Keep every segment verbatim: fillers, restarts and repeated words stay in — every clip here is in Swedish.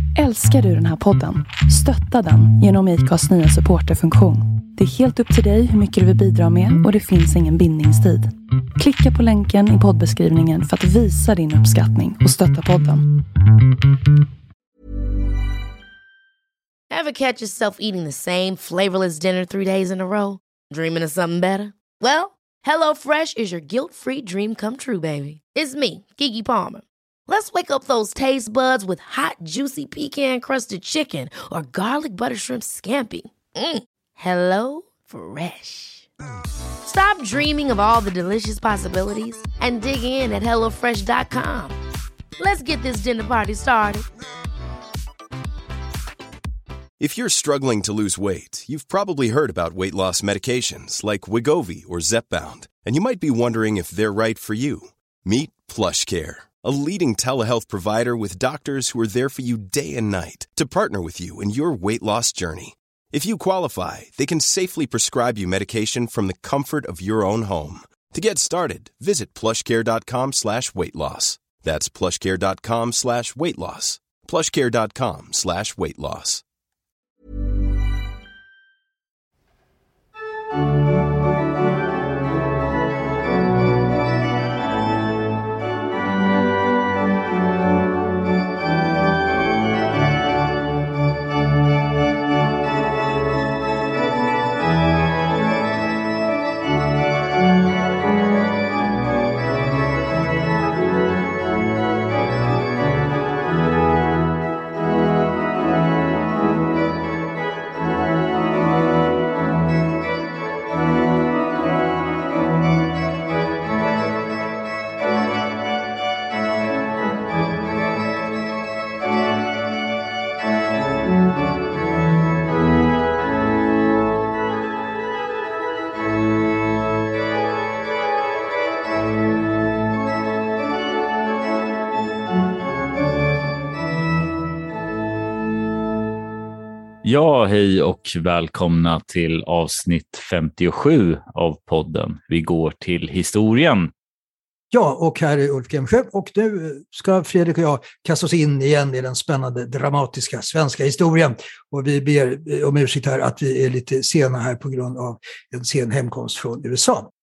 Älskar du den här podden? Stötta den genom I C A:s nya supporterfunktion. Det är helt upp till dig hur mycket du vill bidra med och det finns ingen bindningstid. Klicka på länken i poddbeskrivningen för att visa din uppskattning och stötta podden. Ever catch yourself eating the same flavorless dinner three days in a row? Dreaming of something better? Well, HelloFresh is your guilt-free dream come true, baby. It's me, Keke Palmer. Let's wake up those taste buds with hot, juicy pecan-crusted chicken or garlic butter shrimp scampi. Mm. Hello Fresh. Stop dreaming of all the delicious possibilities and dig in at hello fresh dot com. Let's get this dinner party started. If you're struggling to lose weight, you've probably heard about weight loss medications like Wegovy or Zepbound, and you might be wondering if they're right for you. Meet PlushCare, a leading telehealth provider with doctors who are there for you day and night to partner with you in your weight loss journey. If you qualify, they can safely prescribe you medication from the comfort of your own home. To get started, visit plushcare.com slash weight loss. That's plushcare.com slash weight loss. plushcare.com slash weight loss. Ja, hej och välkomna till avsnitt femtiosju av podden. Vi går till historien. Ja, och här är Ulf Gemsjö och nu ska Fredrik och jag kasta oss in igen i den spännande, dramatiska svenska historien. Och vi ber om ursäkt här att vi är lite sena här på grund av en sen hemkomst från U S A.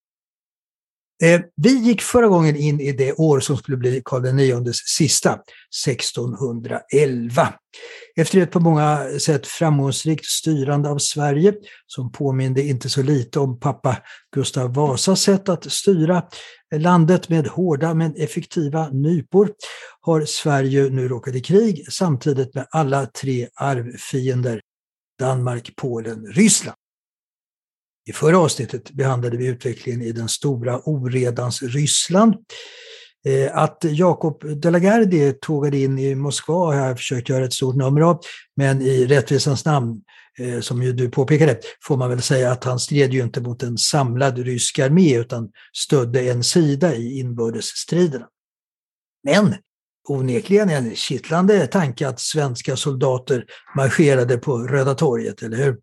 Eh, vi gick förra gången in i det år som skulle bli Karl den niondes sista, sextonhundraelva. Efter ett på många sätt framgångsrikt styrande av Sverige, som påminde inte så lite om pappa Gustav Vasas sätt att styra landet med hårda men effektiva nypor, har Sverige nu råkat i krig samtidigt med alla tre arvfiender, Danmark, Polen, Ryssland. I förra avsnittet behandlade vi utvecklingen i den stora oredans Ryssland. Att Jacob de la Gardie tågade in i Moskva har jag försökt göra ett stort nummer av, men i rättvisans namn, som ju du påpekade, får man väl säga att han stred ju inte mot en samlad rysk armé utan stödde en sida i inbördesstriderna. Men onekligen en kittlande tanke att svenska soldater marscherade på Röda torget, eller hur?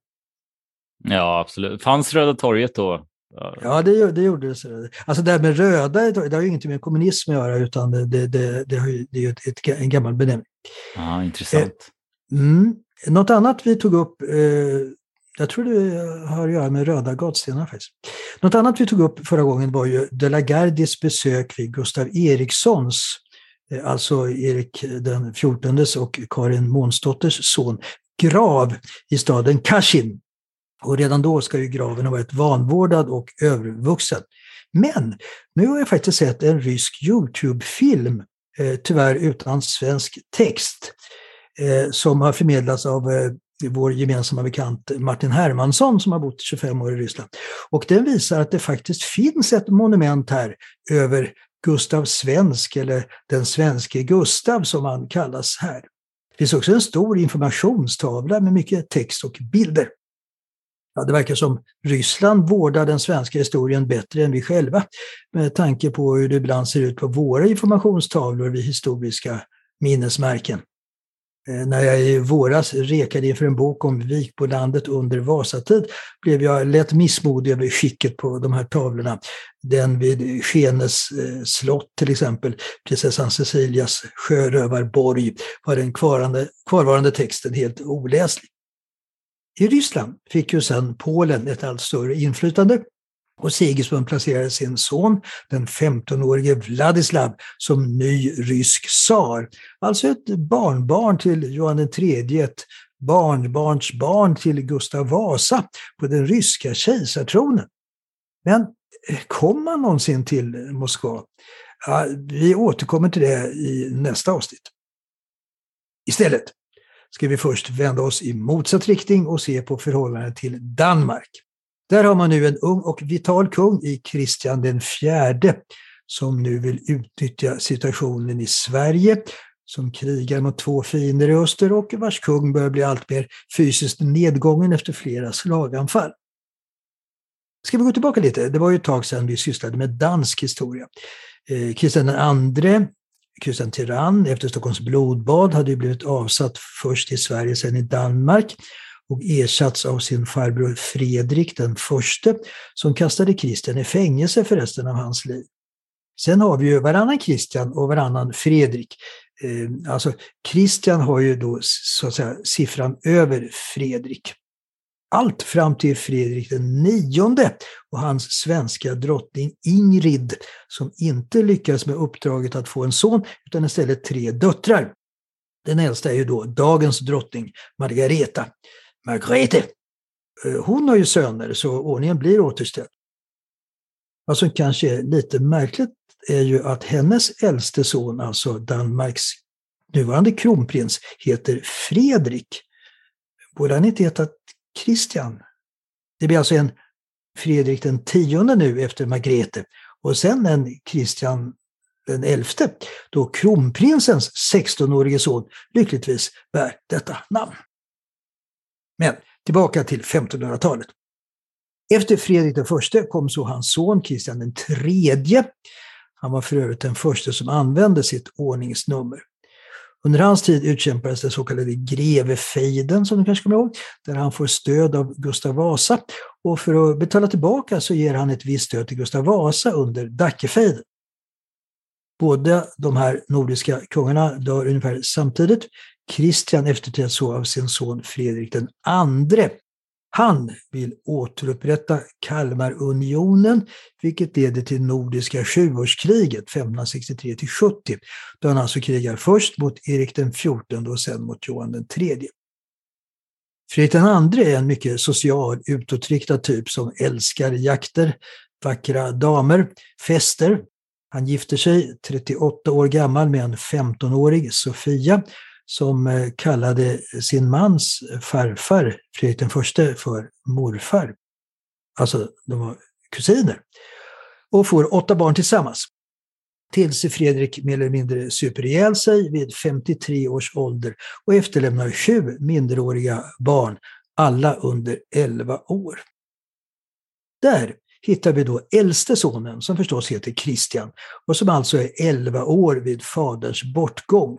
Ja, absolut. Fanns Röda torget då? Ja, det, det gjorde det. Alltså det här med röda, det har ju inget med kommunism att göra, utan det, det, det, det, har ju, det är ju ett, ett, en gammal benämning. Ja, intressant. Eh, mm. Något annat vi tog upp, eh, jag tror det har att göra med röda gatstenar faktiskt. Något annat vi tog upp förra gången var ju de la Gardies besök vid Gustav Erikssons, eh, alltså Erik den fjortondes och Karin Månsdotters son, grav i staden Kashin. Och redan då ska ju graven ha varit vanvårdad och övervuxen. Men nu har jag faktiskt sett en rysk YouTube-film, eh, tyvärr utan svensk text, eh, som har förmedlats av eh, vår gemensamma bekant Martin Hermansson som har bott tjugofem år i Ryssland. Och den visar att det faktiskt finns ett monument här över Gustav Svensk, eller den svenske Gustav som han kallas här. Det finns också en stor informationstavla med mycket text och bilder. Ja, det verkar som Ryssland vårdar den svenska historien bättre än vi själva, med tanke på hur det ibland ser ut på våra informationstavlor vid historiska minnesmärken. När jag i våras rekade inför en bok om Vikbolandet under Vasatid blev jag lätt missmodig över skicket på de här tavlorna. Den vid Skenes slott till exempel, prinsessan Cecilias sjörövarborg, var den kvarvarande, kvarvarande texten helt oläslig. I Ryssland fick ju sedan Polen ett allt större inflytande. Och Sigismund placerade sin son, den femtonårige Vladislav, som ny rysk tsar. Alltså ett barnbarn till Johan den tredje, ett barnbarnsbarn till Gustav Vasa på den ryska kejsartronen. Men kom man någonsin till Moskva? Ja, vi återkommer till det i nästa avsnitt. Istället ska vi först vända oss i motsatt riktning och se på förhållandet till Danmark. Där har man nu en ung och vital kung i Kristian den fjärde som nu vill utnyttja situationen i Sverige, som krigar mot två fiender i öster och vars kung börjar bli allt mer fysiskt nedgången efter flera slaganfall. Ska vi gå tillbaka lite? Det var ju ett tag sedan vi sysslade med dansk historia. Eh, Kristian den andre, Kristian Tyrann, efter Stockholms blodbad, hade ju blivit avsatt först i Sverige, sen i Danmark, och ersatts av sin farbror Fredrik den förste, som kastade Kristian i fängelse för resten av hans liv. Sen har vi ju varannan Kristian och varannan Fredrik. Eh, alltså Kristian har ju då så att säga siffran över Fredrik. Allt fram till Fredrik den nionde och hans svenska drottning Ingrid, som inte lyckas med uppdraget att få en son utan istället tre döttrar. Den äldsta är ju då dagens drottning Margareta. Margrethe. Hon har ju söner så ordningen blir återställd. Vad som kanske är lite märkligt är ju att hennes äldste son, alltså Danmarks nuvarande kronprins, heter Fredrik. Borde han inte heta Kristian? Det blir alltså en Fredrik den tionde nu efter Margrethe och sen en Kristian den elfte, då kronprinsens sextonårige son lyckligtvis bär detta namn. Men tillbaka till femtonhundratalet. Efter Fredrik den förste kom så hans son Kristian den tredje. Han var för övrigt den första som använde sitt ordningsnummer. Under hans tid utkämpades det så kallade grevefejden, som du kanske kommer ihåg, där han får stöd av Gustav Vasa, och för att betala tillbaka så ger han ett visst stöd till Gustav Vasa under Dackefejden. Båda de här nordiska kungarna dör ungefär samtidigt. Kristian efterträds så av sin son Fredrik den andre. Han vill återupprätta Kalmarunionen, vilket leder till Nordiska sjuårskriget femtonhundrasextiotre till sjuttio, då han alltså krigar först mot Erik den fjortonde och sen mot Johan den tredje. Fredrik den andre är en mycket social, utåtriktad typ som älskar jakter, vackra damer, fester. Han gifter sig trettioåtta år gammal med en femtonårig Sofia, som kallade sin mans farfar, Fredrik den förste, för morfar. Alltså, de var kusiner. Och får åtta barn tillsammans. Tills Fredrik mer eller mindre super ihjäl sig vid femtiotre års ålder och efterlämnar sju minderåriga barn, alla under elva år. Där hittar vi då äldste sonen, som förstås heter Kristian och som alltså är elva år vid faderns bortgång.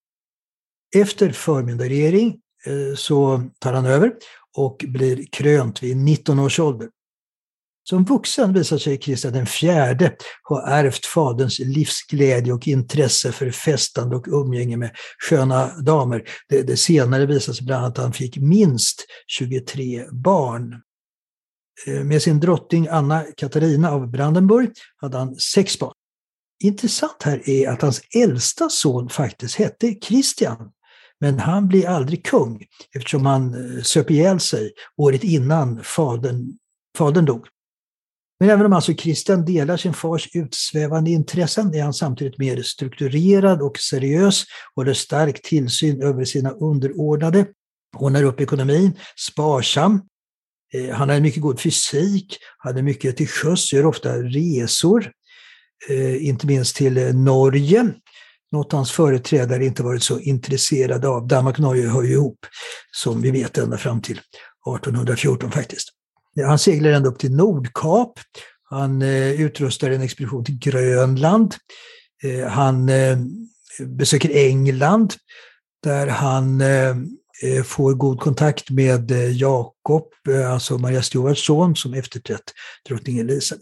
Efter förmyndarregering så tar han över och blir krönt vid nitton års ålder. Som vuxen visar sig Kristian den fjärde ha ärvt faderns livsglädje och intresse för festande och umgänge med sköna damer. Det, det senare visar sig bland annat att han fick minst tjugotre barn. Med sin drottning Anna Katarina av Brandenburg hade han sex barn. Intressant här är att hans äldsta son faktiskt hette Kristian. Men han blir aldrig kung eftersom han söp ihjäl sig året innan fadern, fadern dog. Men även om alltså Kristian delar sin fars utsvävande intressen är han samtidigt mer strukturerad och seriös och har stark tillsyn över sina underordnade. Ordnar upp ekonomin, sparsam. Han har en mycket god fysik, hade mycket till sjöss, gör ofta resor, inte minst till Norge. Något hans företrädare inte varit så intresserade av. Danmark och Norge hör ju ihop, som vi vet, ända fram till arton fjorton faktiskt. Han seglar ända upp till Nordkap. Han eh, utrustar en expedition till Grönland. Eh, han eh, besöker England. där han eh, får god kontakt med eh, Jakob, eh, alltså Maria Stuarts son, som efterträtt drottning Elisabeth.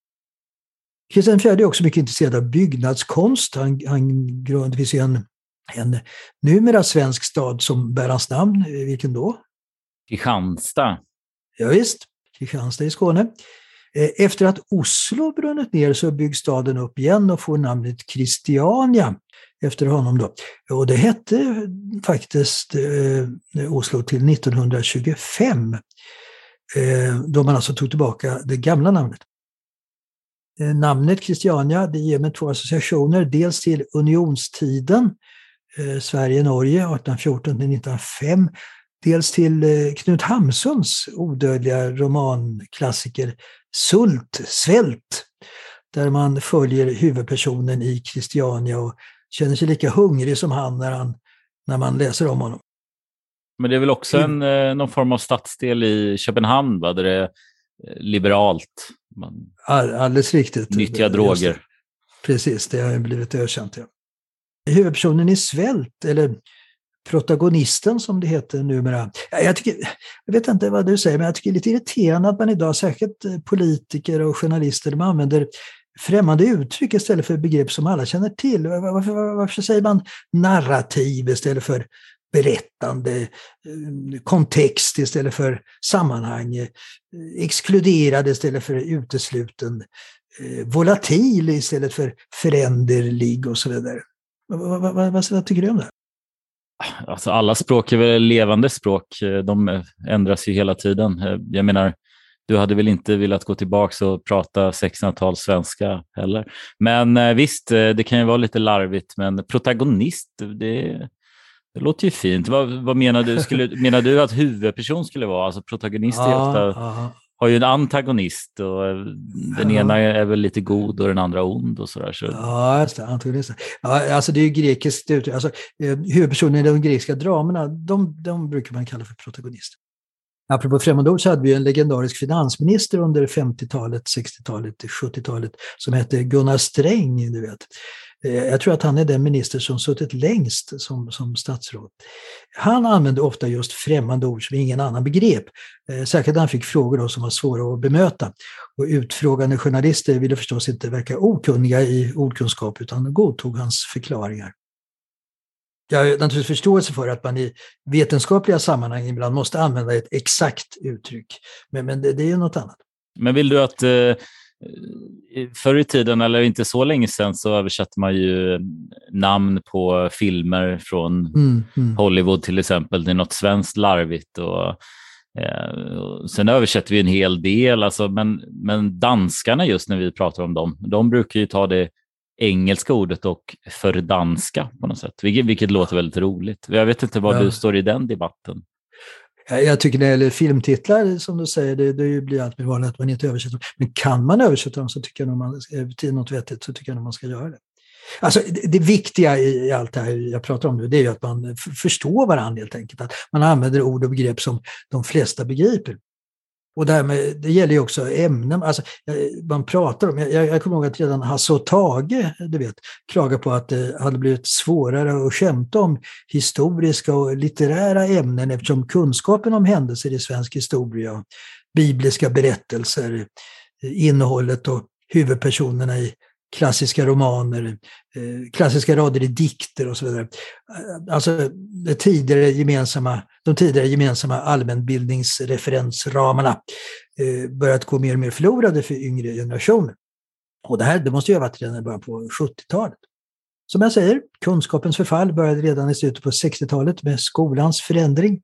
Kristian den fjärde är också mycket intresserad av byggnadskonst. Han, han, det finns ju en, en numera svensk stad som bär hans namn. Vilken då? Kristianstad. Ja, visst, Kristianstad i Skåne. Efter att Oslo brunnit ner så byggs staden upp igen och får namnet Christiania efter honom då. Och det hette faktiskt eh, Oslo till nittonhundratjugofem eh, då man alltså tog tillbaka det gamla namnet. Eh, namnet Christiania, det ger mig två associationer, dels till unionstiden, eh, Sverige-Norge artonhundrafjorton till nittonhundrafem, dels till eh, Knut Hamsuns odödliga romanklassiker Sult, svält, där man följer huvudpersonen i Christiania och känner sig lika hungrig som han när, han, när man läser om honom. Men det är väl också en, någon form av stadsdel i Köpenhamn, va? Där det är liberalt. Man All, alldeles riktigt. Nyttja droger. Just, precis, det har blivit ökänt. Ja. Huvudpersonen i Svält, eller protagonisten som det heter numera. Jag, tycker, jag vet inte vad du säger, men jag tycker det är lite irriterande att man idag, särskilt politiker och journalister, de använder främmande uttryck istället för begrepp som alla känner till. Varför, varför säger man narrativ istället för berättande, kontext istället för sammanhang, exkluderad istället för utesluten, volatil istället för föränderlig och så vidare. Vad, vad, vad, vad tycker du om det? Alltså alla språk är väl levande språk, de ändras ju hela tiden. Jag menar, du hade väl inte velat gå tillbaka och prata sextonhundratal svenska heller. Men visst, det kan ju vara lite larvigt, men protagonist, det, det låter ju fint. Vad, vad menar du? Skulle, menar du att huvudperson skulle vara? Alltså protagonist är ja, ofta, ja. har ju en antagonist och den ja. ena är väl lite god och den andra ond och sådär. Så. Ja, just det, antagonist. Ja, alltså det är ju grekiskt uttryck. Alltså, huvudpersonen i de grekiska dramerna, de, de brukar man kalla för protagonist. Apropå främmande ord så hade vi en legendarisk finansminister under femtiotalet, sextiotalet, sjuttiotalet som hette Gunnar Sträng, du vet. Jag tror att han är den minister som suttit längst som, som statsråd. Han använde ofta just främmande ord som ingen annan begrep. Särskilt när han fick frågor då som var svåra att bemöta. Och utfrågande journalister ville förstås inte verka okunniga i ordkunskap utan godtog hans förklaringar. Jag har naturligtvis förståelse för att man i vetenskapliga sammanhang ibland måste använda ett exakt uttryck. Men, men det, det är ju något annat. Men vill du att eh, förr i tiden, eller inte så länge sedan, så översatte man ju namn på filmer från mm, mm. Hollywood till exempel. Det är något svenskt larvigt och, eh, och sen översätter vi en hel del. Alltså, men, men danskarna just när vi pratar om dem, de brukar ju ta det engelska ordet och fördanska på något sätt, vilket, vilket låter väldigt roligt. Jag vet inte var ja. du står i den debatten. Jag tycker när det gäller filmtitlar, som du säger, det, det blir allt mer vanligt att man inte översätter dem. Men kan man översätta dem så tycker jag nog man, till något vettigt så tycker jag nog man ska göra det. Alltså det, det viktiga i allt det här jag pratar om nu, det är ju att man f- förstår varandra helt enkelt. Att man använder ord och begrepp som de flesta begriper. Och därmed, det gäller ju också ämnen, alltså, man pratar om, jag, jag kommer ihåg att redan Hasse och Tage, du vet, klagar på att det hade blivit svårare att skämta om historiska och litterära ämnen eftersom kunskapen om händelser i svensk historia, bibliska berättelser, innehållet och huvudpersonerna i klassiska romaner, klassiska rader i dikter och så vidare. Alltså det tidigare gemensamma, de tidigare gemensamma allmänbildningsreferensramarna börjat gå mer och mer förlorade för yngre generationer. Och det här det måste ju ha varit redan bara på sjuttiotalet. Som jag säger, kunskapens förfall började redan i slutet på sextiotalet med skolans förändring.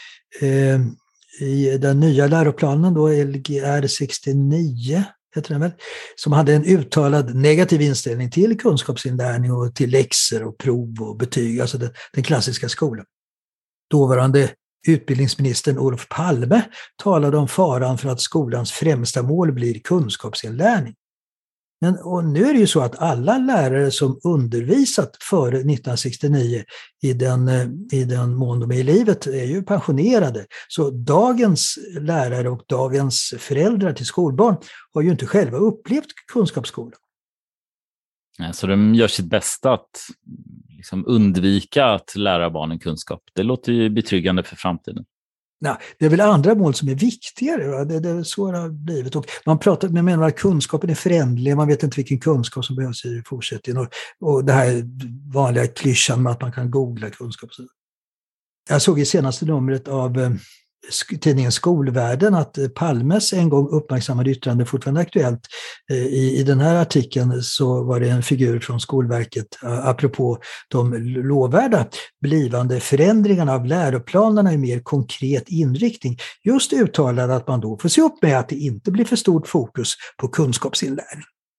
I den nya läroplanen då, L G R sextionio, heter den väl, som hade en uttalad negativ inställning till kunskapsinlärning och till läxor och prov och betyg, alltså den, den klassiska skolan. Dåvarande utbildningsministern Olof Palme talade om faran för att skolans främsta mål blir kunskapsinlärning. Men, och nu är det ju så att alla lärare som undervisat före nittonhundrasextionio i den, i den mån de är i livet är ju pensionerade. Så dagens lärare och dagens föräldrar till skolbarn har ju inte själva upplevt kunskapsskolan. Ja, så de gör sitt bästa att liksom undvika att lära barnen kunskap. Det låter ju betryggande för framtiden. Nej, det är väl andra mål som är viktigare. Va? Det, det är så det har blivit. Och man pratar, men menar att kunskapen är förändlig. Man vet inte vilken kunskap som behövs i fortsättningen. Och, och det här vanliga klyschan med att man kan googla kunskap. Jag såg i senaste numret av eh, tidningen Skolvärlden att Palmes en gång uppmärksammade yttrande fortfarande aktuellt. I, I den här artikeln så var det en figur från Skolverket apropå de lovvärda blivande förändringarna av läroplanerna i mer konkret inriktning. Just uttalade att man då får se upp med att det inte blir för stort fokus på kunskapsinlärning.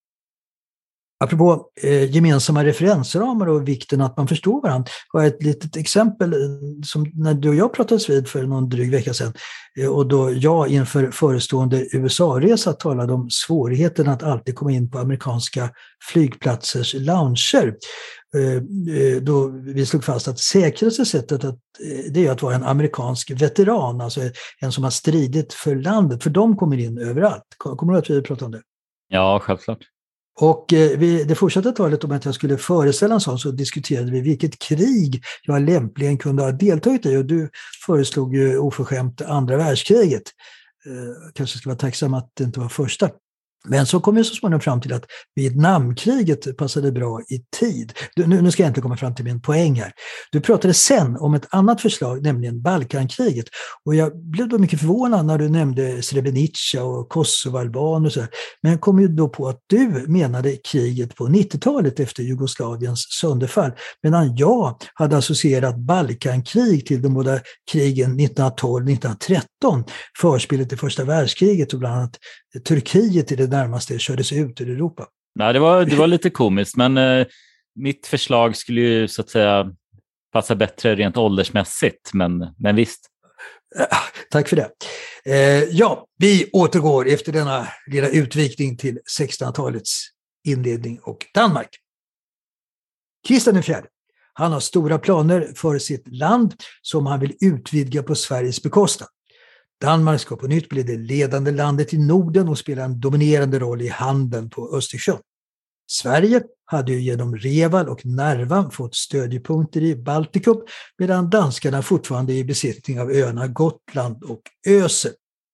Apropå eh, gemensamma referensramar och vikten att man förstår varandra, har jag ett litet exempel som när du och jag pratades vid för någon dryg vecka sedan eh, och då jag inför förestående U S A-resa talade om svårigheten att alltid komma in på amerikanska flygplatsers lounger. Eh, då vi slog fast att säkraste sättet att, eh, det är att vara en amerikansk veteran, alltså en som har stridit för landet, för de kommer in överallt. Kommer du att vi pratar om det? Ja, självklart. Och eh, vi, det fortsatte talet om att jag skulle föreställa en sån, så diskuterade vi vilket krig jag lämpligen kunde ha deltagit i, och du föreslog ju oförskämt andra världskriget. Eh, kanske ska vara tacksam att det inte var första. Men så kom vi så småningom fram till att Vietnamkriget passade bra i tid. Du, nu, nu ska jag inte komma fram till min poäng här. Du pratade sen om ett annat förslag, nämligen Balkankriget. Och jag blev då mycket förvånad när du nämnde Srebrenica och Kosovo-Alban och så. Men jag kom ju då på att du menade kriget på nittiotalet efter Jugoslaviens sönderfall. Medan jag hade associerat Balkankrig till de båda krigen nittonhundratolv nittonhundratretton. Förspelet i första världskriget och bland annat Turkiet i det närmaste kördes ut ur Europa. Nej, det var, det var lite komiskt, men eh, mitt förslag skulle ju så att säga passa bättre rent åldersmässigt, men, men visst. Tack för det. Eh, ja, vi återgår efter denna lilla utvikning till sextonhundratalets inledning och Danmark. Kristian den fjärde, han har stora planer för sitt land som han vill utvidga på Sveriges bekostnad. Danmark ska på nytt bli det ledande landet i Norden och spela en dominerande roll i handeln på Östersjön. Sverige hade ju genom Reval och Narva fått stödjepunkter i Baltikum, medan danskarna fortfarande är i besittning av öarna Gotland och Öse.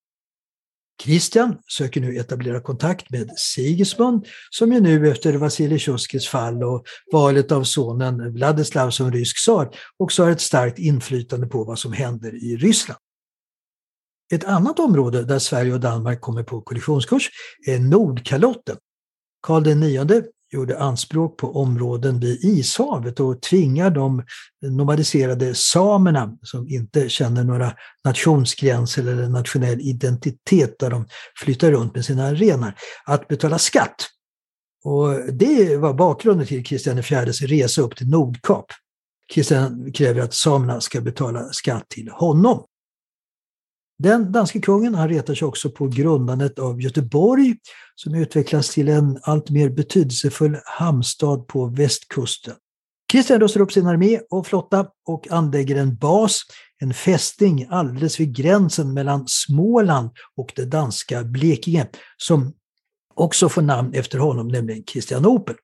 Kristian söker nu etablera kontakt med Sigismund, som ju nu efter Vasilij Tjuskis fall och valet av sonen Vladislav som rysk tsar också har ett starkt inflytande på vad som händer i Ryssland. Ett annat område där Sverige och Danmark kommer på kollisionskurs är Nordkalotten. Karl den nionde gjorde anspråk på områden vid Ishavet och tvingar de nomadiserade samerna, som inte känner några nationsgränser eller nationell identitet där de flyttar runt med sina renar, att betala skatt. Och det var bakgrunden till Kristian den fjärdes resa upp till Nordkap. Kristian kräver att samerna ska betala skatt till honom. Den danske kungen, han retar sig också på grundandet av Göteborg, som utvecklas till en allt mer betydelsefull hamnstad på västkusten. Kristian rustar upp sin armé och flotta och anlägger en bas, en fästning alldeles vid gränsen mellan Småland och det danska Blekinge, som också får namn efter honom, nämligen Kristianopel.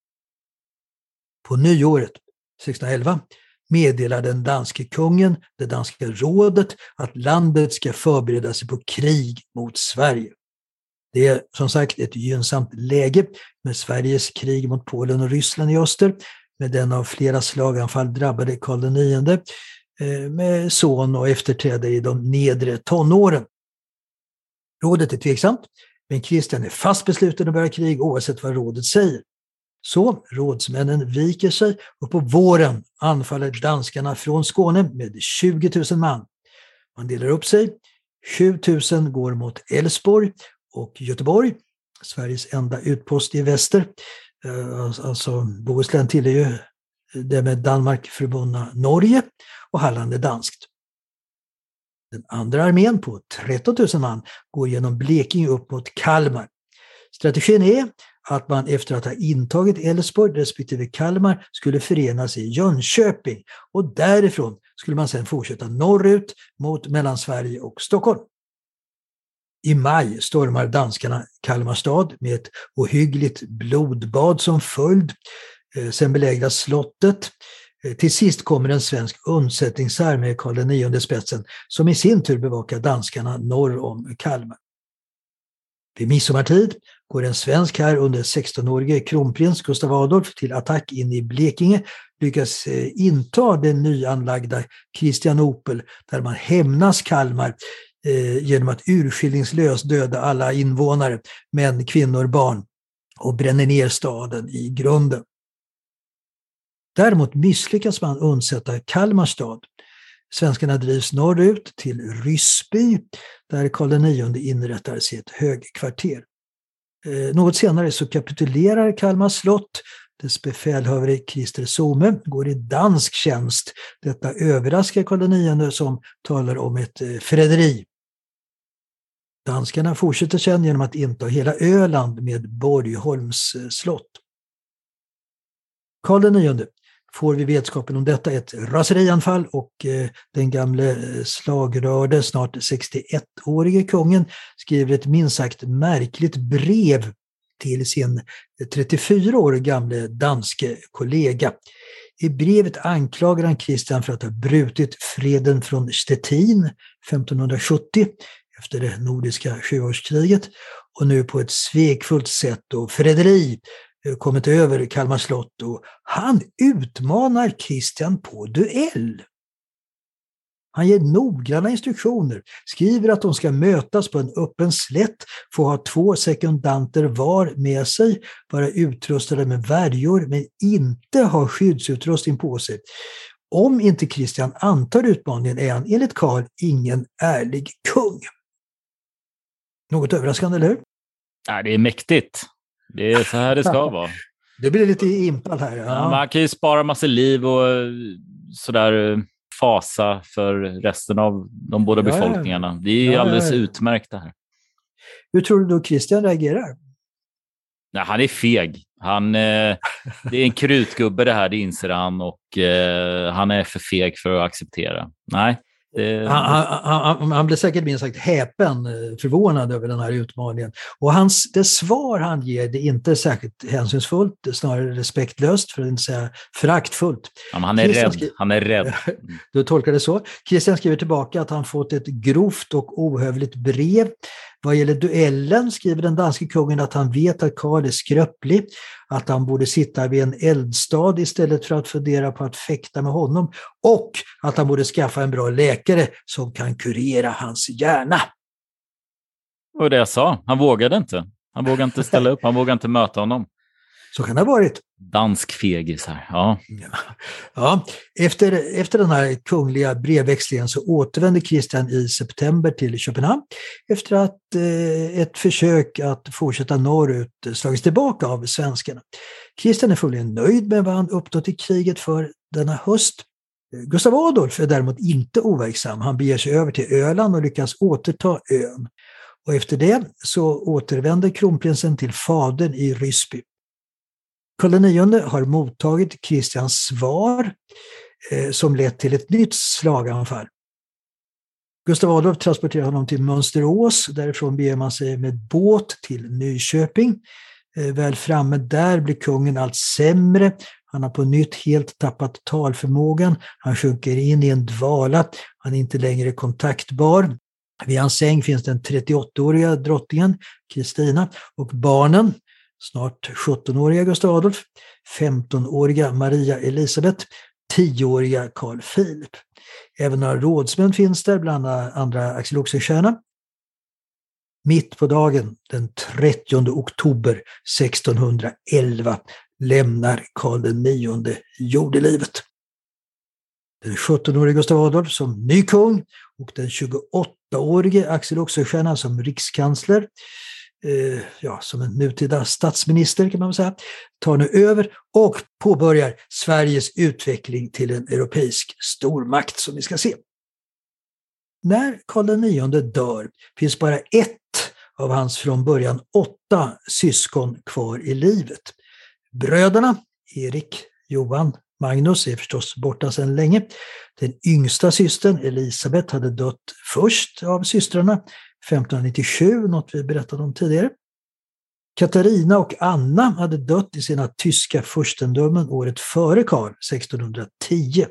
På nyåret sextonhundraelva meddelar den danske kungen, det danska rådet, att landet ska förbereda sig på krig mot Sverige. Det är som sagt ett gynnsamt läge med Sveriges krig mot Polen och Ryssland i öster, med den av flera slaganfall drabbade Karl den nionde, med son och efterträdare i de nedre tonåren. Rådet är tveksamt, men Kristian är fast besluten att börja krig oavsett vad rådet säger. Så rådsmännen viker sig och på våren anfaller danskarna från Skåne med tjugo tusen man. Man delar upp sig. sju tusen går mot Älvsborg och Göteborg, Sveriges enda utpost i väster. Alltså Bohuslän tillhör ju det med Danmark förbundna Norge och Halland är danskt. Den andra armén på tretton tusen man går genom Blekinge upp mot Kalmar. Strategin är att man efter att ha intagit Älvsborg respektive Kalmar skulle förenas i Jönköping, och därifrån skulle man sedan fortsätta norrut mot Mellansverige och Stockholm. I maj stormar danskarna Kalmar stad med ett ohyggligt blodbad som följd. Sen belägras slottet. Till sist kommer en svensk undsättningshär med Karl den nionde spetsen som i sin tur bevakar danskarna norr om Kalmar. Vid midsommartid går en svensk här under sextonårige kronprins Gustav Adolf till attack in i Blekinge, lyckas inta den nyanlagda Kristianopel där man hämnas Kalmar eh, genom att urskillningslöst döda alla invånare, män, kvinnor, barn, och bränner ner staden i grunden. Däremot misslyckas man undsätta Kalmar stad. Svenskarna drivs norrut till Ryssby där Karl den nionde inrättar sitt högkvarter. Eh, något senare så kapitulerar Kalmar slott. Dess befälhavare Christer Some går i dansk tjänst. Detta överraskar Karl den nionde som talar om ett eh, förräderi. Danskarna fortsätter sedan genom att inta hela Öland med Borgholms eh, slott. Karl den nionde får vi vetskapen om detta ett raserianfall och eh, den gamle slagrörde, snart sextioettårige kungen skriver ett minst sagt märkligt brev till sin trettiofyra år gamle danske kollega. I brevet anklagar han Kristian för att ha brutit freden från Stettin femtonhundrasjuttio efter det nordiska sjuårskriget och nu på ett svekfullt sätt och förräderi kommit över Kalmar slott, och han utmanar Kristian på duell. Han ger noggranna instruktioner, skriver att de ska mötas på en öppen slätt, få ha två sekundanter var med sig, vara utrustade med värjor men inte ha skyddsutrustning på sig. Om inte Kristian antar utmaningen är han enligt Karl ingen ärlig kung. Något överraskande, eller hur? Ja, det är mäktigt. Det är så här det ska vara. Det blir lite impal här. Ja. Ja, man kan ju spara massa liv och sådär fasa för resten av de båda ja, befolkningarna. Det är ja, alldeles ja. utmärkt det här. Hur tror du då Kristian reagerar? Nej, han är feg. Han, eh, det är en krutgubbe det här, det inser han. Och eh, han är för feg för att acceptera. Nej. Det... Han, han, han, han blev säkert minst sagt häpen, förvånad över den här utmaningen. Och hans, det svar han ger det är inte särskilt hänsynsfullt, det är snarare respektlöst, för att inte säga föraktfullt. Ja, men han är Christian rädd. Skri- han är rädd. Du tolkar det så. Kristian skriver tillbaka att han fått ett grovt och ohövligt brev. Vad gäller duellen skriver den danske kungen att han vet att Karl är skröplig, att han borde sitta vid en eldstad istället för att fundera på att fäkta med honom, och att han borde skaffa en bra läkare som kan kurera hans hjärna. Och det jag sa, han vågade inte. Han vågade inte ställa upp, han vågade inte möta honom. Så kan det ha varit. Dansk fegis här, ja. Ja. Ja. Efter, efter den här kungliga brevväxlingen så återvände Kristian i september till Köpenhamn efter att eh, ett försök att fortsätta norrut slagits tillbaka av svenskarna. Kristian är fullständigt nöjd med vad han uppnått i kriget för denna höst. Gustav Adolf är däremot inte overksam. Han beger sig över till Öland och lyckas återta ön. Och efter det så återvänder kronprinsen till fadern i Ryssby. Karl den nionde har mottagit Kristians svar eh, som lett till ett nytt slaganfall. Gustav Adolf transporterar honom till Mönsterås, därifrån beger man sig med båt till Nyköping. Eh, väl framme där blir kungen allt sämre. Han har på nytt helt tappat talförmågan. Han sjunker in i en dvala. Han är inte längre kontaktbar. Vid hans säng finns den trettioåttaåriga drottningen Kristina och barnen, snart sjuttonåriga Gustav Adolf, femtonåriga Maria Elisabeth, tioåriga Carl Philip. Även några rådsmän finns där, bland andra Axel Oxenstierna. Mitt på dagen, den trettionde oktober sextonhundraelva, lämnar Karl den nionde jordelivet. Den sjuttonårige Gustav Adolf som ny kung och den tjugoåttaårige Axel Oxenstierna som rikskansler, eh, ja, som en nutida statsminister kan man väl säga, tar nu över och påbörjar Sveriges utveckling till en europeisk stormakt som vi ska se. När Karl den nionde dör finns bara ett av hans från början åtta syskon kvar i livet. Bröderna Erik, Johan, Magnus är förstås borta sedan länge. Den yngsta systern Elisabeth hade dött först av systrarna femtonhundranittiosju, något vi berättade om tidigare. Katarina och Anna hade dött i sina tyska furstendömen året före Karl, sextonhundratio.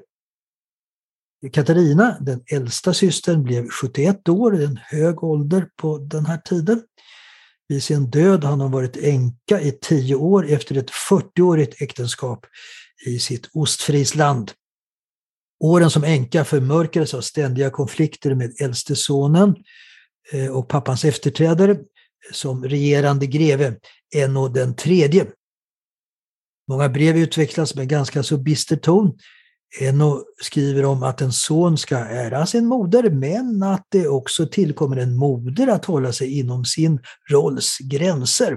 Katarina, den äldsta systern, blev sjuttioett år, en hög ålder på den här tiden. Vid sin död har hon varit änka i tio år efter ett fyrtioårigt äktenskap i sitt Ostfriesland. Åren som änka förmörkades av ständiga konflikter med äldste sonen och pappans efterträdare som regerande greve Enno den tredje. Många brev utvecklas med ganska så bister ton. Enno skriver om att en son ska ära sin moder, men att det också tillkommer en moder att hålla sig inom sin rolls gränser.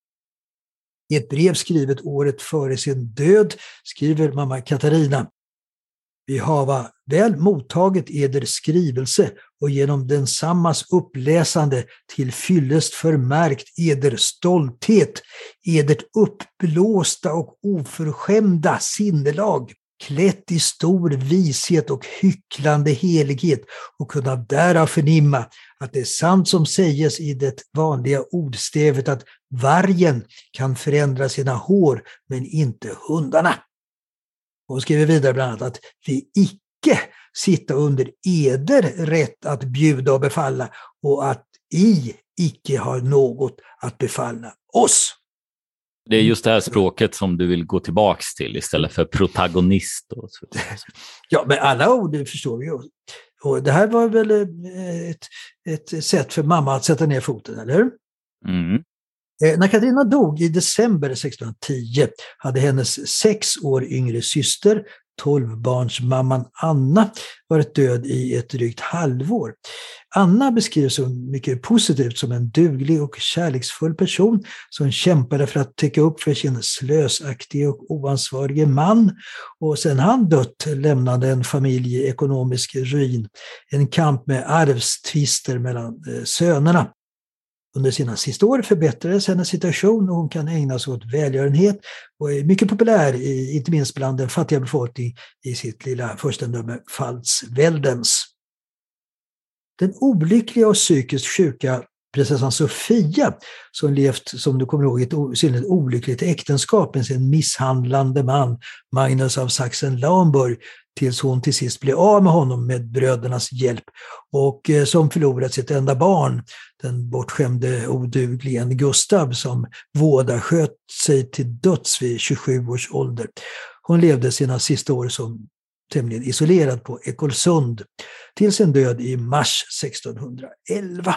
I ett brev skrivet året före sin död skriver mamma Katarina: Vi hava väl mottaget eder skrivelse och genom densammas uppläsande till fyllest förmärkt eder stolthet, edert uppblåsta och oförskämda sinnelag, klätt i stor vishet och hycklande helighet, och kunna därav förnimma att det är sant som säges i det vanliga ordstävet att vargen kan förändra sina hår men inte hundarna. Hon skriver vidare bland annat att vi icke sitta under eder rätt att bjuda och befalla, och att i icke har något att befalla oss. Det är just det här språket som du vill gå tillbaks till istället för protagonist. Och så. Ja, men alla ord förstår vi ju. Och det här var väl ett, ett sätt för mamma att sätta ner foten, eller hur? Mm. När Katarina dog i december sextonhundratio hade hennes sex år yngre syster, tolvbarnsmamman Anna, varit död i ett drygt halvår. Anna beskrivs så mycket positivt som en duglig och kärleksfull person som kämpade för att täcka upp för sin slösaktige och oansvarige man, och sen han dött lämnade en familj i ekonomisk ruin, en kamp med arvstvister mellan sönerna. Under sina sista år förbättrades hennes situation och hon kan ägna sig åt välgörenhet och är mycket populär, i, inte minst bland den fattiga befolkningen i sitt lilla furstendöme Pfalzwäldens. Den olyckliga och psykiskt sjuka prinsessan Sofia, som levt, som du kommer ihåg, ett synnerligen olyckligt äktenskap med sin misshandlande man Magnus av Sachsen-Lauenburg, tills hon till sist blev av med honom med brödernas hjälp, och eh, som förlorat sitt enda barn, den bortskämde odugligen Gustav, som vårda sköt sig till döds vid tjugosju års ålder. Hon levde sina sista år som tämligen isolerad på Ekolsund till sin död i mars sextonhundraelva.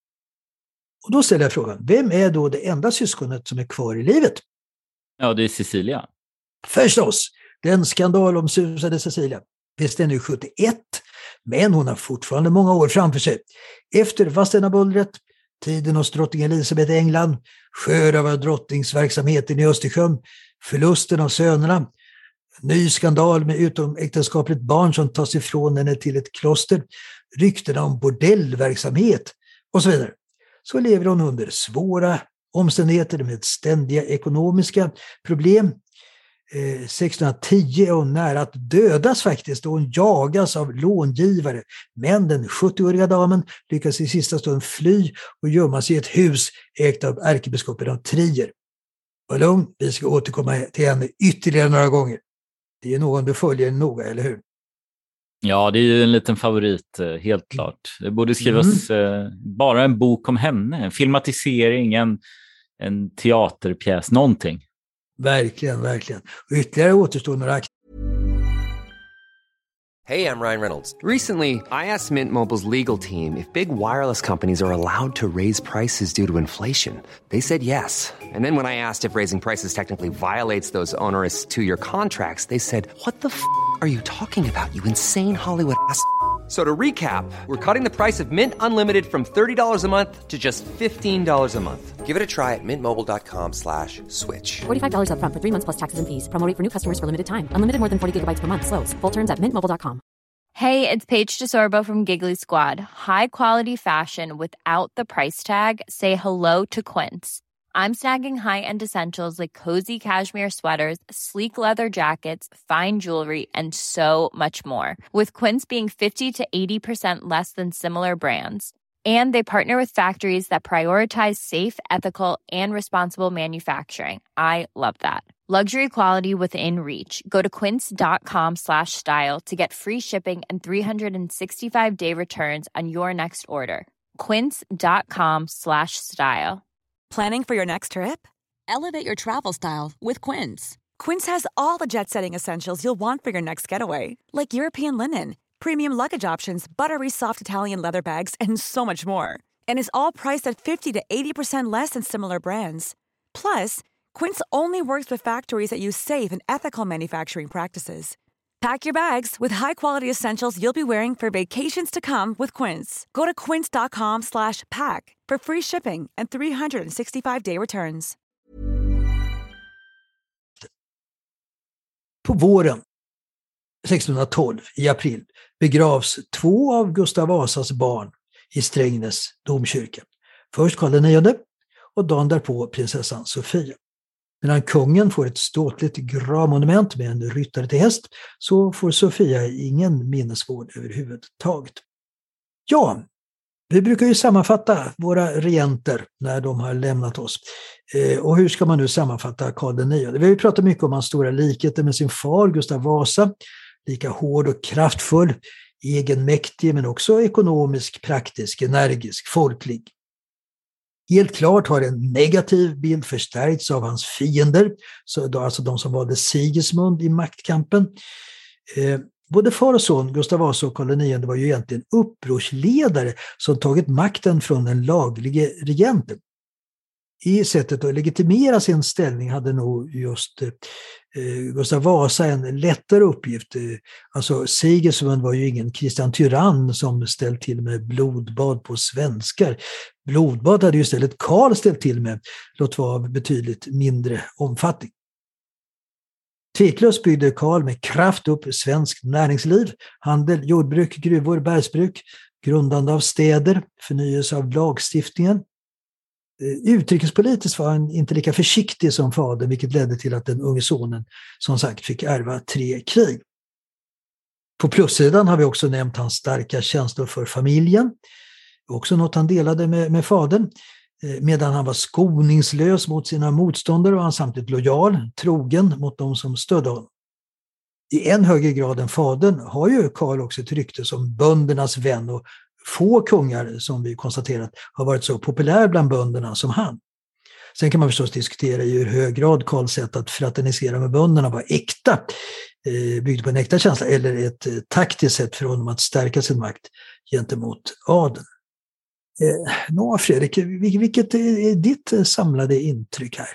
Och då ställer jag frågan, vem är då det enda syskonet som är kvar i livet? Ja, det är Cecilia. Förstås, den skandalomsusade Cecilia. Visst är nu sjuttioett, men hon har fortfarande många år framför sig. Efter Vadstenabullret, tiden hos drottning Elisabeth i England, sjörövardrottningsverksamheten i Östersjön, förlusten av sönerna, ny skandal med utomäktenskapligt barn som tas ifrån henne till ett kloster, ryktena om bordellverksamhet och så vidare. Så lever hon under svåra omständigheter med ständiga ekonomiska problem. Eh, sextonhundratio är hon nära att dödas faktiskt, och hon jagas av långivare. Men den sjuttioåriga damen lyckas i sista stund fly och gömma sig i ett hus ägt av ärkebiskopen av Trier. Var lugn, vi ska återkomma till henne ytterligare några gånger. Det är någon du följer noga, eller hur? Ja, det är ju en liten favorit, helt klart. Det borde skrivas mm. eh, bara en bok om henne, en filmatisering, en, en teaterpjäs, någonting. Verkligen, verkligen. Och ytterligare återstår några. Hey, I'm Ryan Reynolds. Recently, I asked Mint Mobile's legal team if big wireless companies are allowed to raise prices due to inflation. They said yes. And then when I asked if raising prices technically violates those onerous two-year contracts, they said, "What the f*** are you talking about, you insane Hollywood ass?" So to recap, we're cutting the price of Mint Unlimited from thirty dollars a month to just fifteen dollars a month. Give it a try at mintmobile.com slash switch. forty-five dollars up front for three months plus taxes and fees. Promo rate for new customers for limited time. Unlimited more than forty gigabytes per month. Slows full terms at mint mobile dot com. Hey, it's Paige DeSorbo from Giggly Squad. High quality fashion without the price tag. Say hello to Quince. I'm snagging high-end essentials like cozy cashmere sweaters, sleek leather jackets, fine jewelry, and so much more. With Quince being fifty to eighty percent less than similar brands. And they partner with factories that prioritize safe, ethical, and responsible manufacturing. I love that. Luxury quality within reach. Go to quince.com slash style to get free shipping and three sixty-five day returns on your next order. Quince.com slash style. Planning for your next trip? Elevate your travel style with Quince. Quince has all the jet-setting essentials you'll want for your next getaway, like European linen, premium luggage options, buttery soft Italian leather bags, and so much more. And is all priced at fifty to eighty percent less than similar brands. Plus, Quince only works with factories that use safe and ethical manufacturing practices. Pack your bags with high-quality essentials you'll be wearing for vacations to come with Quince. Go to quince.com slash pack for free shipping and three sixty-five day returns. På våren sextonhundratolv, i april, begravs två av Gustav Vasas barn i Strängnäs domkyrka. Först Karl den nionde och dagen därpå prinsessan Sofia. Medan kungen får ett ståtligt gravmonument med en ryttare till häst, så får Sofia ingen minnesvård överhuvudtaget. Ja, vi brukar ju sammanfatta våra regenter när de har lämnat oss. Eh, och hur ska man nu sammanfatta Karl den nionde? Vi har ju pratat mycket om hans stora likheter med sin far Gustav Vasa. Lika hård och kraftfull, egenmäktig men också ekonomisk, praktisk, energisk, folklig. Helt klart har en negativ bild förstärkts av hans fiender, så alltså de som valde Sigismund i maktkampen. Eh, både far och son, Gustav Vasa och Karl den nionde, var ju egentligen upprorsledare som tagit makten från den laglige regenten. I sättet att legitimera sin ställning hade nog just eh, Gustav Vasa en lättare uppgift. Eh, alltså Sigismund var ju ingen Kristian Tyrann som ställt till med blodbad på svenskar. Blodbad hade ju istället Karl ställt till med, låt vara av betydligt mindre omfattning. Tveklöst byggde Karl med kraft upp svenskt näringsliv, handel, jordbruk, gruvor, bergsbruk, grundande av städer, förnyelse av lagstiftningen. Utrikespolitiskt var han inte lika försiktig som fadern, vilket ledde till att den unge sonen som sagt fick ärva tre krig. På plussidan har vi också nämnt hans starka känslor för familjen, också något han delade med, med fadern. Medan han var skoningslös mot sina motståndare var han samtidigt lojal, trogen mot de som stödde honom. I en högre grad än fadern har ju Karl också ett rykte som böndernas vän, och få kungar, som vi konstaterat, har varit så populär bland bönderna som han. Sen kan man förstås diskutera i hur hög grad Karls sätt att fraternisera med bönderna var äkta, eh, byggde på en äkta känsla, eller ett eh, taktiskt sätt för honom att stärka sin makt gentemot adeln. Eh, Nå, Fredrik, vilket är ditt samlade intryck här?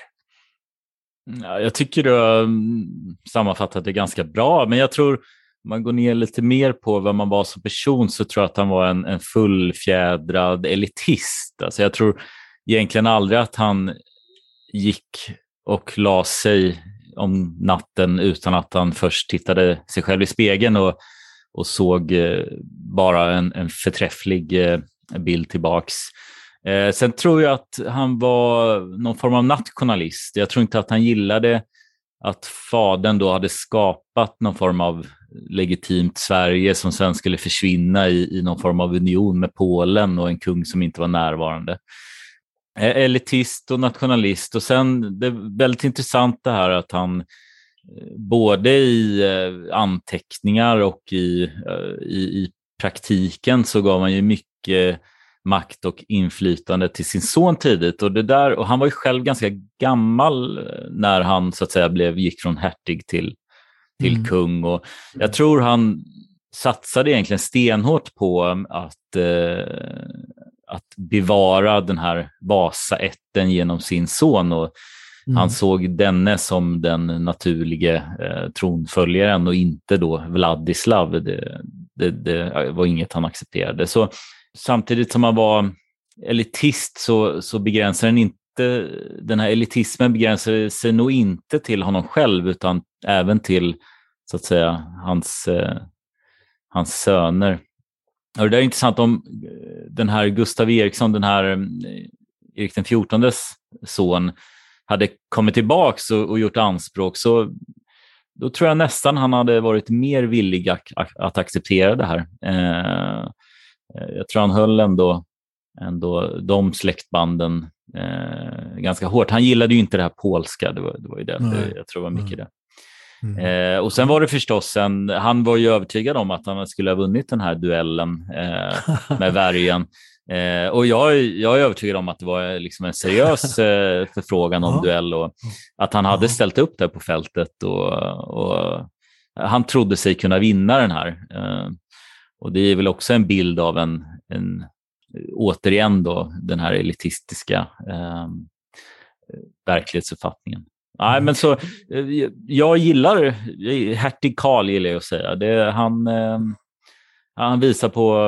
Ja, jag tycker du har sammanfattat det ganska bra, men jag tror man går ner lite mer på vad man var som person, så tror jag att han var en, en fullfjädrad elitist. Alltså jag tror egentligen aldrig att han gick och la sig om natten utan att han först tittade sig själv i spegeln och, och såg eh, bara en, en förträfflig eh, bild tillbaks. Eh, sen tror jag att han var någon form av nationalist. Jag tror inte att han gillade att fadern då hade skapat någon form av legitimt Sverige som sen skulle försvinna i, i någon form av union med Polen och en kung som inte var närvarande. Elitist och nationalist, och sen det är väldigt intressant det här att han både i anteckningar och i, i, i praktiken så gav han ju mycket makt och inflytande till sin son tidigt, och det där, och han var ju själv ganska gammal när han så att säga blev gick från hertig till till mm. kung, och jag tror han satsade egentligen stenhårt på att eh, att bevara den här Vasaätten genom sin son, och mm. han såg denne som den naturliga eh, tronföljaren och inte då Vladislav. Det, det, det var inget han accepterade. Så samtidigt som han var elitist så, så begränsar den inte, den här elitismen begränsar sig nog inte till honom själv, utan även till så att säga hans, eh, hans söner. Och det där är intressant om den här Gustav Eriksson, den här Erik den fjortondes son, hade kommit tillbaks och, och gjort anspråk, så då tror jag nästan han hade varit mer villig att, att acceptera det här. Eh, jag tror han höll ändå ändå de släktbanden eh, ganska hårt. Han gillade ju inte det här polska, det var, det var ju det, mm. jag tror det var mycket mm. det. Mm. Eh, och sen var det förstås en, han var ju övertygad om att han skulle ha vunnit den här duellen eh, med Värjan. Eh, och jag, jag är övertygad om att det var liksom en seriös eh, förfrågan om ja. duell och att han hade ja. ställt upp där på fältet och, och han trodde sig kunna vinna den här. Eh, och det är väl också en bild av en, en återigen då den här elitistiska eh, verklighetsuppfattningen. Nej, men så jag gillar hertig Karl, gillar jag att säga. Det, han, eh, han visar på,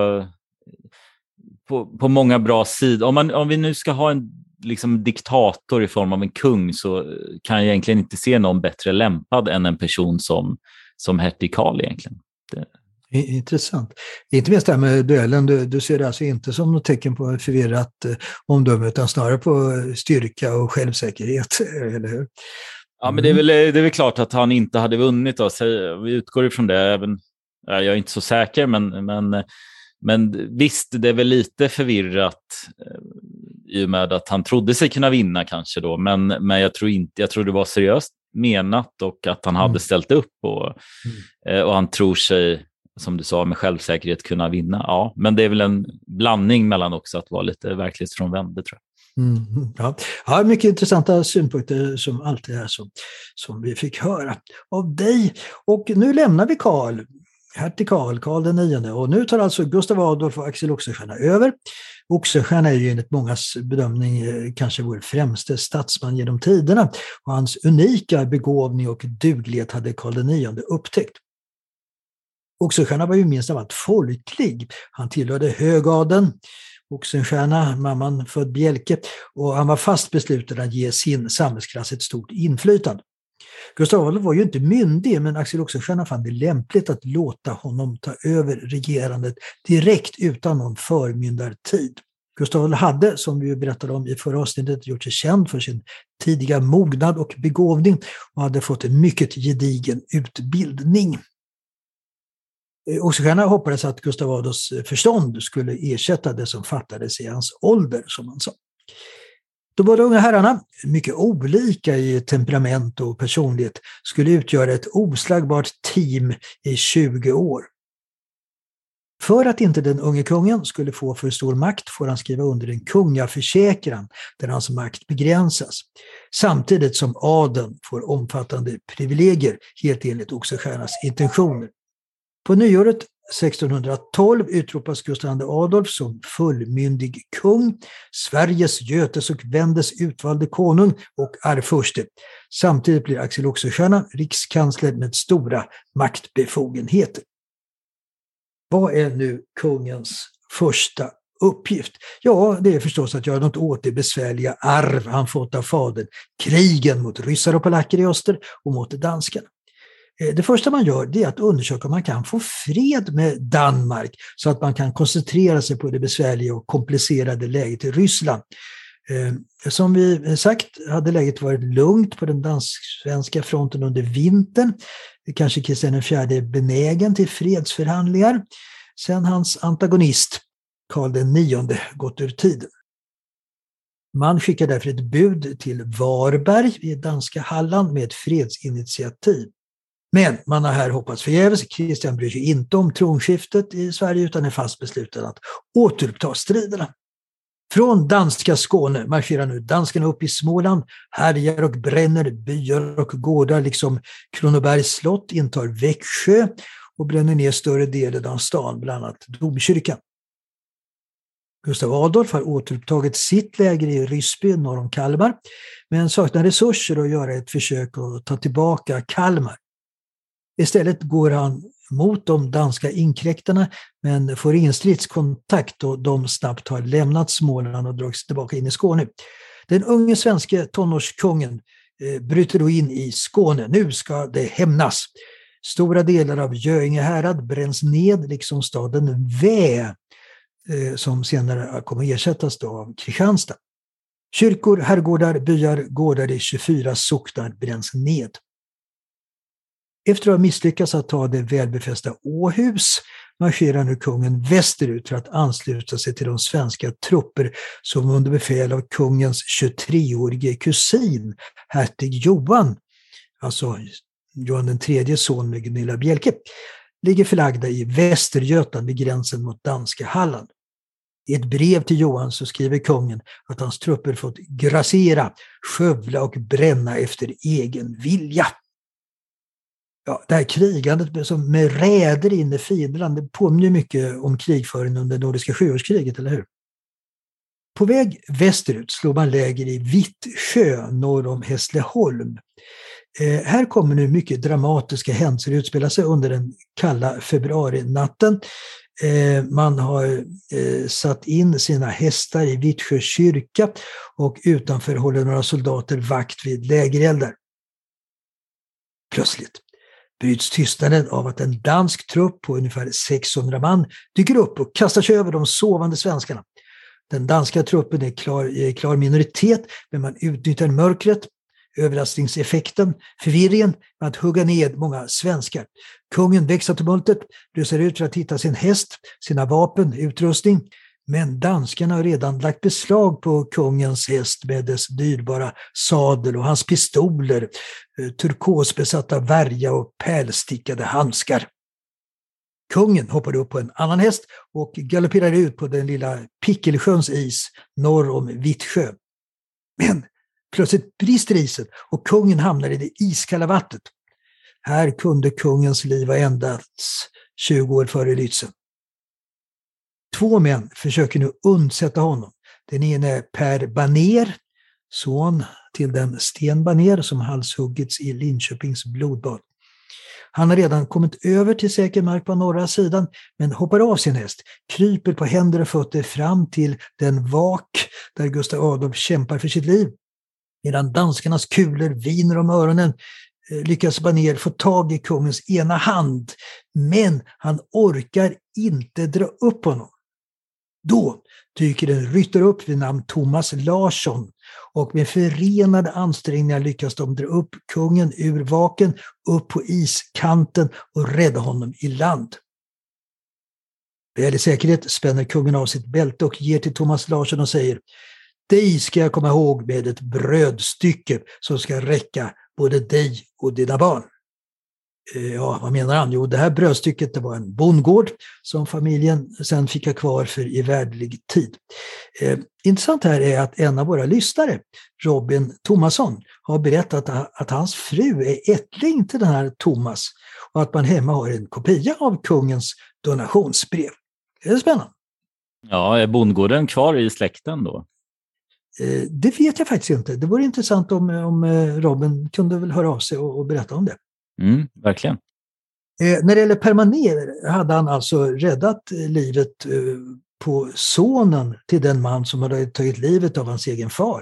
på, på många bra sidor. Om, man, om vi nu ska ha en liksom, diktator i form av en kung så kan jag egentligen inte se någon bättre lämpad än en person som, som hertig Karl egentligen. Det. Intressant. Inte minst det här med duellen, du, du ser det alltså inte som något tecken på förvirrat eh, omdöme utan snarare på styrka och självsäkerhet, eller hur? Mm. Ja, men det är, väl, det är väl klart att han inte hade vunnit då, så vi utgår ifrån det. Även, jag är inte så säker, men, men, men visst, det är väl lite förvirrat eh, i och med att han trodde sig kunna vinna kanske då, men, men jag tror inte, jag tror det var seriöst menat och att han hade ställt upp och, mm. eh, och han tror sig, som du sa, med självsäkerhet kunna vinna. Ja, men det är väl en blandning mellan också att vara lite verklighetsfrånvänd, tror jag. Mm, ja. ja, mycket intressanta synpunkter som alltid är som, som vi fick höra av dig. Och nu lämnar vi Karl, hertig Karl, Karl den nionde. Och nu tar alltså Gustav Adolf och Axel Oxenstierna över. Oxenstierna är ju enligt mångas bedömning kanske vår främste statsman genom tiderna. Och hans unika begåvning och duglighet hade Karl den nionde upptäckt. Oxenstierna var ju minst av allt folklig. Han tillhörde högadeln. Oxenstierna, mamman född Bjelke, och han var fast besluten att ge sin samhällsklass ett stort inflytande. Gustav Adolf var ju inte myndig, men Axel Oxenstierna fann det lämpligt att låta honom ta över regerandet direkt utan någon förmyndartid. Gustav Adolf hade, som vi berättade om i förra avsnittet, gjort sig känd för sin tidiga mognad och begåvning och hade fått en mycket gedigen utbildning. Oxenstierna hoppades att Gustav Adolfs förstånd skulle ersätta det som fattades i hans ålder, som han sa. De båda unga herrarna, mycket olika i temperament och personlighet, skulle utgöra ett oslagbart team i tjugo år. För att inte den unge kungen skulle få för stor makt får han skriva under en kungaförsäkran där hans makt begränsas, samtidigt som adeln får omfattande privilegier helt enligt Oxenstiernas intentioner. På nyåret sextonhundratolv utropas Gustav II Adolf som fullmyndig kung, Sveriges, Götes och Vendes utvalde konung och arvfurste. Samtidigt blir Axel Oxenstierna rikskansler med stora maktbefogenheter. Vad är nu kungens första uppgift? Ja, det är förstås att göra något åt det besvärliga arv han fått av fadern, krigen mot ryssar och polacker i öster och mot danskarna. Det första man gör det är att undersöka om man kan få fred med Danmark så att man kan koncentrera sig på det besvärliga och komplicerade läget i Ryssland. Som vi sagt hade läget varit lugnt på den dansk-svenska fronten under vintern. Kanske Kristian den fjärde är benägen till fredsförhandlingar sen hans antagonist Karl den nionde gått ur tiden. Man skickar därför ett bud till Varberg i danska Halland med ett fredsinitiativ. Men man har här hoppats förgäves. Kristian bryr sig inte om tronskiftet i Sverige utan är fast besluten att återuppta striderna. Från danska Skåne marscherar nu danskarna upp i Småland, härjar och bränner byar och gårdar liksom Kronobergs slott, intar Växjö och bränner ner större delen av stan, bland annat domkyrkan. Gustav Adolf har återupptagit sitt läger i Ryssby norr om Kalmar, men saknar resurser att göra ett försök att ta tillbaka Kalmar. Istället går han mot de danska inkräktarna men får ingen stridskontakt och de snabbt har lämnat Småland och dragits tillbaka in i Skåne. Den unge svenska tonårskungen eh, bryter då in i Skåne. Nu ska det hämnas. Stora delar av Göinge härad bränns ned liksom staden Vä eh, som senare kommer att ersättas då av Kristianstad. Kyrkor, herrgårdar, byar, gårdar i tjugofyra socknar bränns ned. Efter att ha misslyckats att ta det välbefästa Åhus marscherar nu kungen västerut för att ansluta sig till de svenska trupper som under befäl av kungens tjugotreårige kusin, hertig Johan, alltså Johan den tredje son med Gunilla Bjelke, ligger förlagda i Västergötland vid gränsen mot danska Halland. I ett brev till Johan så skriver kungen att hans trupper fått grassera, skövla och bränna efter egen vilja. Ja, det här krigandet som med räder in i fiendeland, det påminner mycket om krigföringen under Nordiska sjuårskriget, eller hur? På väg västerut slår man läger i Vittsjö norr om Hässleholm. Eh, här kommer nu mycket dramatiska händelser utspela sig under den kalla februarinatten. Eh, man har eh, satt in sina hästar i Vittsjö kyrka och utanför håller några soldater vakt vid lägereldar. Plötsligt bryts tystnaden av att en dansk trupp på ungefär sexhundra man dyker upp och kastar sig över de sovande svenskarna. Den danska truppen är klar, är klar minoritet, men man utnyttjar mörkret, överraskningseffekten, förvirringen med att hugga ned många svenskar. Kungen växer tumultet, rusar ut för att hitta sin häst, sina vapen, utrustning. Men danskarna har redan lagt beslag på kungens häst med dess dyrbara sadel och hans pistoler, turkosbesatta värja och pärlstickade handskar. Kungen hoppade upp på en annan häst och galopperade ut på den lilla Pickelsjöns is norr om Vittsjö. Men plötsligt brister isen och kungen hamnar i det iskalla vattnet. Här kunde kungens liv ha ändats tjugo år före Lützen. Två män försöker nu undsätta honom. Den ene är Per Baner, son till den Sten Baner som halshuggits i Linköpings blodbad. Han har redan kommit över till säker mark på norra sidan, men hoppar av sin häst, kryper på händer och fötter fram till den vak där Gustav Adolf kämpar för sitt liv. Medan danskarnas kulor viner om öronen lyckas Baner få tag i kungens ena hand, men han orkar inte dra upp honom. Då dyker en ryttare upp vid namn Thomas Larsson och med förenade ansträngningar lyckas de dra upp kungen ur vaken upp på iskanten och rädda honom i land. Väl i säkerhet spänner kungen av sitt bälte och ger till Thomas Larsson och säger: dig ska jag komma ihåg med ett brödstycke som ska räcka både dig och dina barn. Ja, vad menar han? Jo, det här brödstycket det var en bondgård som familjen sen fick ha kvar för evärdlig tid. Eh, intressant här är att en av våra lyssnare, Robin Thomasson, har berättat att hans fru är ättling till den här Thomas och att man hemma har en kopia av kungens donationsbrev. Det är spännande. Ja, är bondgården kvar i släkten då? Eh, det vet jag faktiskt inte. Det vore intressant om, om Robin kunde väl höra av sig och, och berätta om det. Mm, verkligen. Eh, när det gäller Per Baner hade han alltså räddat livet eh, på sonen till den man som hade tagit livet av hans egen far.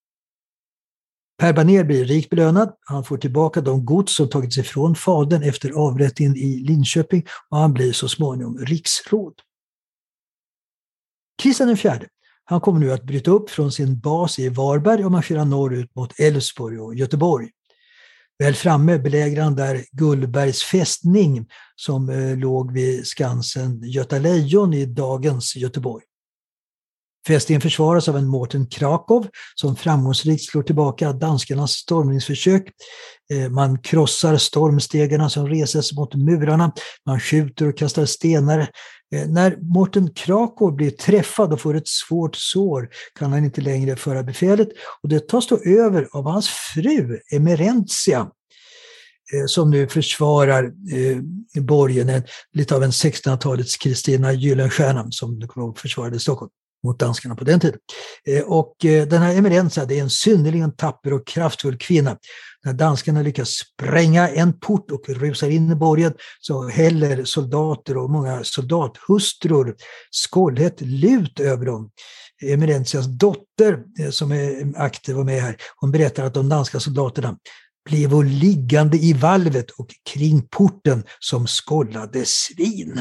Per Baner blir rikt belönad. Han får tillbaka de gods som tagits ifrån fadern efter avrättningen i Linköping och han blir så småningom riksråd. Kristian den fjärde, han kommer nu att bryta upp från sin bas i Varberg och marschera norrut mot Älvsborg och Göteborg. Väl framme belägrar han där Gullbergs fästning som eh, låg vid Skansen Göta Lejon i dagens Göteborg. Fästningen försvaras av en Mårten Krakow som framgångsrikt slår tillbaka danskarnas stormningsförsök. Eh, man krossar stormstegarna som reses mot murarna. Man skjuter och kastar stenar. Eh, när Mårten Krakow blir träffad och får ett svårt sår kan han inte längre föra befälet och det tas då över av hans fru Emerentia eh, som nu försvarar eh, borgen, lite av en sextonhundratalets Kristina Gyllenstierna som du kommer ihåg försvarade Stockholm mot danskarna på den tiden. Eh, och eh, den här Emerentia, det är en synnerligen tapper och kraftfull kvinna. När danskarna lyckas spränga en port och rusar in i borgen så häller soldater och många soldathustrur skållhett lut över dem. Emerentias dotter eh, som är aktiv och med här, hon berättar att de danska soldaterna blev liggande i valvet och kring porten som skållade svin.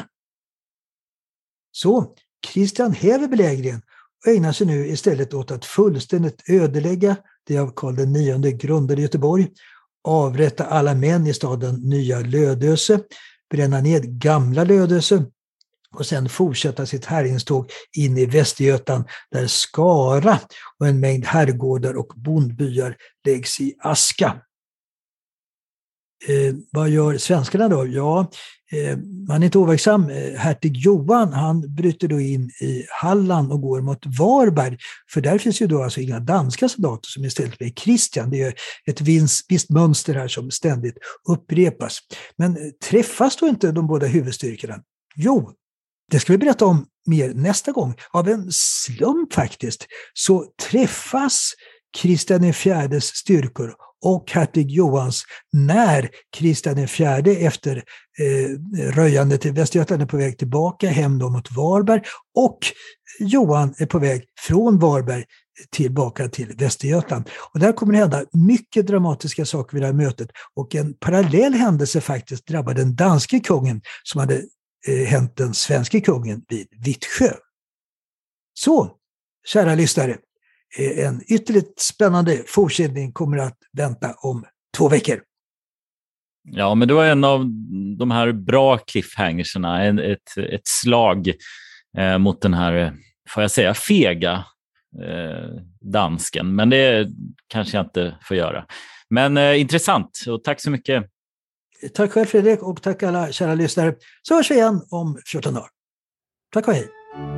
Så Kristian häver belägringen och ägnar sig nu istället åt att fullständigt ödelägga det av Karl den nionde grundade Göteborg, avrätta alla män i staden Nya Lödöse, bränna ned gamla Lödöse, och sen fortsätta sitt härjningståg in i Västergötland där Skara och en mängd herrgårdar och bondbyar läggs i aska. Eh, vad gör svenskarna då? Ja, eh, man är inte overksam. Eh, hertig Johan, han bryter då in i Halland och går mot Varberg. För där finns ju då alltså inga danska soldater som istället blir Kristian. Det är ett visst, visst mönster här som ständigt upprepas. Men eh, träffas då inte de båda huvudstyrkorna? Jo, det ska vi berätta om mer nästa gång. Av en slump faktiskt så träffas Kristian den fjärdes styrkor och hertig Johans när Kristian den fjärde efter eh, röjandet i Västergötland är på väg tillbaka hem då mot Varberg och Johan är på väg från Varberg tillbaka till Västergötland. Och där kommer det hända mycket dramatiska saker vid det här mötet och en parallell händelse faktiskt drabbar den danske kungen som hade eh, hänt den svenska kungen vid Vittsjö. Så, kära lyssnare, en ytterligt spännande fortsättning kommer att vänta om två veckor. Ja, men det var en av de här bra cliffhangersarna, en, ett, ett slag eh, mot den här, får jag säga, fega eh, dansken. Men det kanske jag inte får göra. Men eh, intressant, och tack så mycket. Tack själv Fredrik, och tack alla kära lyssnare. Så hörs vi igen om fjorton dagar. Tack och hej.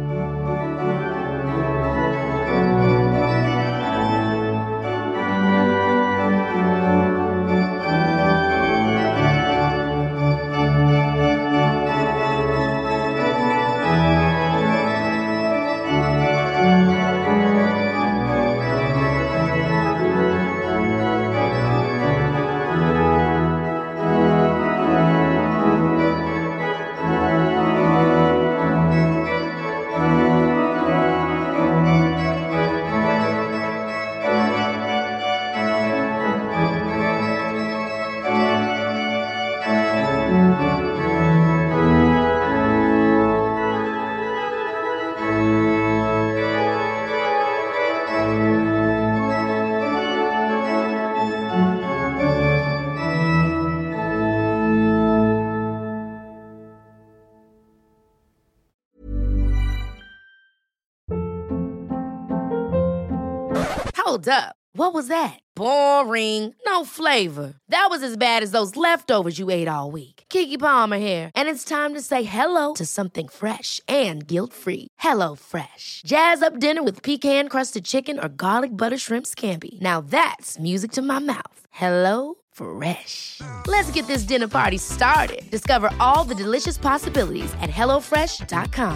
Hold up. What was that? Boring. No flavor. That was as bad as those leftovers you ate all week. Keke Palmer here, and it's time to say hello to something fresh and guilt-free. Hello Fresh. Jazz up dinner with pecan-crusted chicken or garlic butter shrimp scampi. Now that's music to my mouth. Hello Fresh. Let's get this dinner party started. Discover all the delicious possibilities at hello fresh dot com.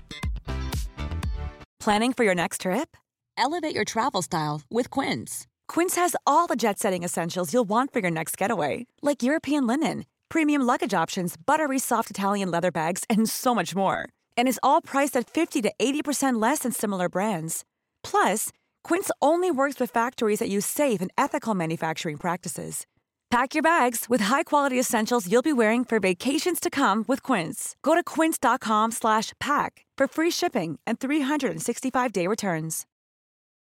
Planning for your next trip? Elevate your travel style with Quince. Quince has all the jet-setting essentials you'll want for your next getaway, like European linen, premium luggage options, buttery soft Italian leather bags, and so much more. And is all priced at fifty to eighty percent less than similar brands. Plus, Quince only works with factories that use safe and ethical manufacturing practices. Pack your bags with high-quality essentials you'll be wearing for vacations to come with Quince. Go to quince dot com slash pack for free shipping and three sixty-five day returns.